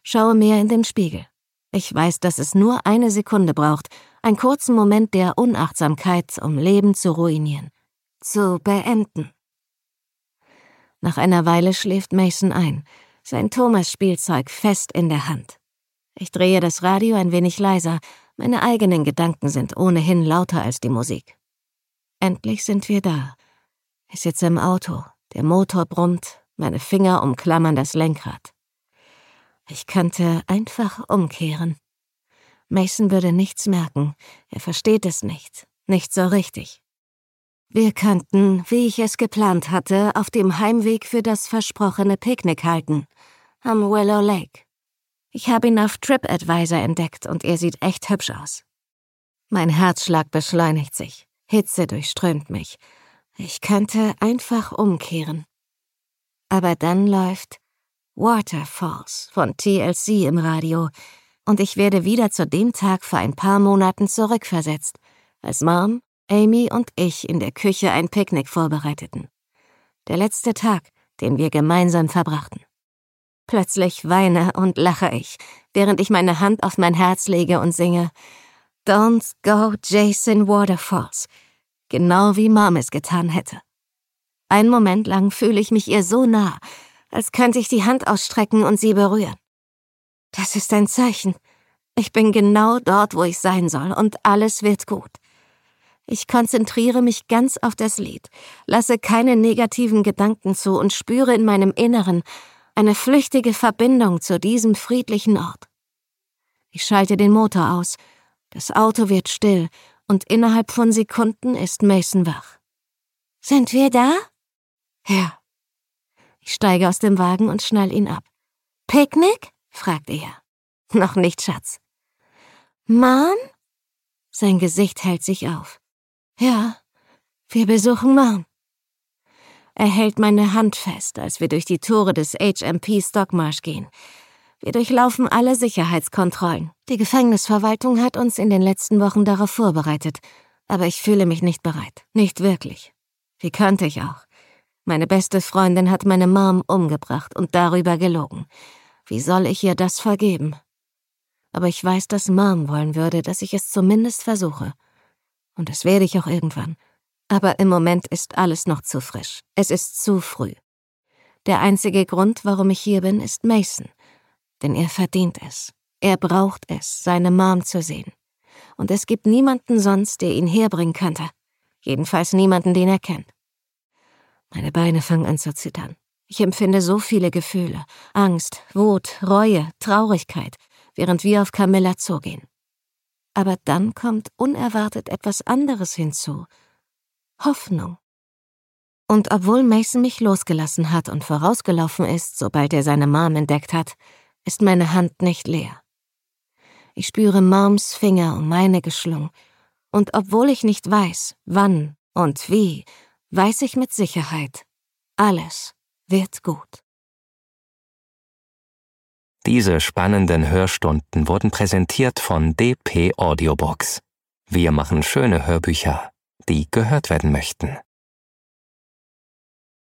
schaue mehr in den Spiegel. Ich weiß, dass es nur eine Sekunde braucht, einen kurzen Moment der Unachtsamkeit, um Leben zu ruinieren, zu beenden. Nach einer Weile schläft Mason ein, sein Thomas-Spielzeug fest in der Hand. Ich drehe das Radio ein wenig leiser, meine eigenen Gedanken sind ohnehin lauter als die Musik. Endlich sind wir da. Ich sitze im Auto, der Motor brummt, meine Finger umklammern das Lenkrad. Ich könnte einfach umkehren. Mason würde nichts merken, er versteht es nicht so richtig. Wir könnten, wie ich es geplant hatte, auf dem Heimweg für das versprochene Picknick halten, am Willow Lake. Ich habe ihn auf TripAdvisor entdeckt und er sieht echt hübsch aus. Mein Herzschlag beschleunigt sich, Hitze durchströmt mich. Ich könnte einfach umkehren. Aber dann läuft Waterfalls von TLC im Radio und ich werde wieder zu dem Tag vor ein paar Monaten zurückversetzt, als Mom, Amy und ich in der Küche ein Picknick vorbereiteten. Der letzte Tag, den wir gemeinsam verbrachten. Plötzlich weine und lache ich, während ich meine Hand auf mein Herz lege und singe Don't go Jason Waterfalls, genau wie Mom es getan hätte. Einen Moment lang fühle ich mich ihr so nah, als könnte ich die Hand ausstrecken und sie berühren. Das ist ein Zeichen. Ich bin genau dort, wo ich sein soll und alles wird gut. Ich konzentriere mich ganz auf das Lied, lasse keine negativen Gedanken zu und spüre in meinem Inneren eine flüchtige Verbindung zu diesem friedlichen Ort. Ich schalte den Motor aus, das Auto wird still und innerhalb von Sekunden ist Mason wach. »Sind wir da?« »Ja.« Ich steige aus dem Wagen und schnall ihn ab. »Picknick?« fragt er. »Noch nicht, Schatz.« »Mom?« Sein Gesicht hält sich auf. »Ja, wir besuchen Mom.« Er hält meine Hand fest, als wir durch die Tore des HMP Stockmarsh gehen. Wir durchlaufen alle Sicherheitskontrollen. Die Gefängnisverwaltung hat uns in den letzten Wochen darauf vorbereitet. Aber ich fühle mich nicht bereit. Nicht wirklich. Wie könnte ich auch? Meine beste Freundin hat meine Mom umgebracht und darüber gelogen. Wie soll ich ihr das vergeben? Aber ich weiß, dass Mom wollen würde, dass ich es zumindest versuche. Und das werde ich auch irgendwann. Aber im Moment ist alles noch zu frisch. Es ist zu früh. Der einzige Grund, warum ich hier bin, ist Mason. Denn er verdient es. Er braucht es, seine Mom zu sehen. Und es gibt niemanden sonst, der ihn herbringen könnte. Jedenfalls niemanden, den er kennt. Meine Beine fangen an zu zittern. Ich empfinde so viele Gefühle. Angst, Wut, Reue, Traurigkeit, während wir auf Camilla zugehen. Aber dann kommt unerwartet etwas anderes hinzu. Hoffnung. Und obwohl Mason mich losgelassen hat und vorausgelaufen ist, sobald er seine Mom entdeckt hat, ist meine Hand nicht leer. Ich spüre Moms Finger um meine geschlungen. Und obwohl ich nicht weiß, wann und wie, weiß ich mit Sicherheit, alles wird gut. Diese spannenden Hörstunden wurden präsentiert von DP Audiobooks. Wir machen schöne Hörbücher, die gehört werden möchten.